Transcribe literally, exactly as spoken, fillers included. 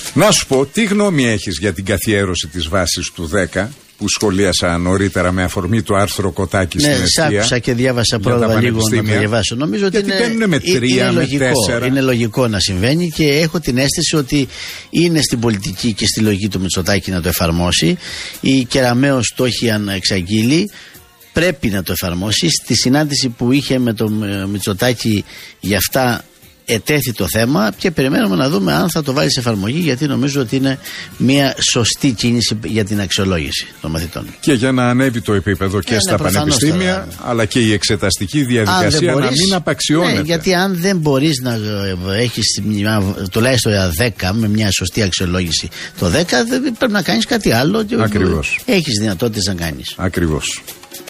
Να σου πω, τι γνώμη έχεις για την καθιέρωση της βάσης του δέκα που σχολίασα νωρίτερα με αφορμή το άρθρο Κοτάκη ναι, στην Ευθεία. Ναι, άκουσα και διάβασα πρόβα λίγο να το διαβάσω. Νομίζω ότι είναι, με τρία, είναι, με λογικό, τέσσερα. είναι λογικό να συμβαίνει και έχω την αίσθηση ότι είναι στην πολιτική και στη λογική του Μητσοτάκη να το εφαρμόσει. Η Κεραμέως το έχει εξαγγείλει. Πρέπει να το εφαρμόσει. Στη συνάντηση που είχε με τον Μητσοτάκη για αυτά ετέθη το θέμα και περιμένουμε να δούμε αν θα το βάλει σε εφαρμογή, γιατί νομίζω ότι είναι μια σωστή κίνηση για την αξιολόγηση των μαθητών. Και για να ανέβει το επίπεδο και ε, στα ναι, πανεπιστήμια, τώρα, αλλά και η εξεταστική διαδικασία μπορείς, να μην απαξιώνεται. Ναι, γιατί αν δεν μπορείς να έχεις τουλάχιστον δέκα με μια σωστή αξιολόγηση το δέκα, δεν πρέπει να κάνεις κάτι άλλο. Ακριβώς. Έχεις δυνατότητες να κάνεις. Ακριβώς.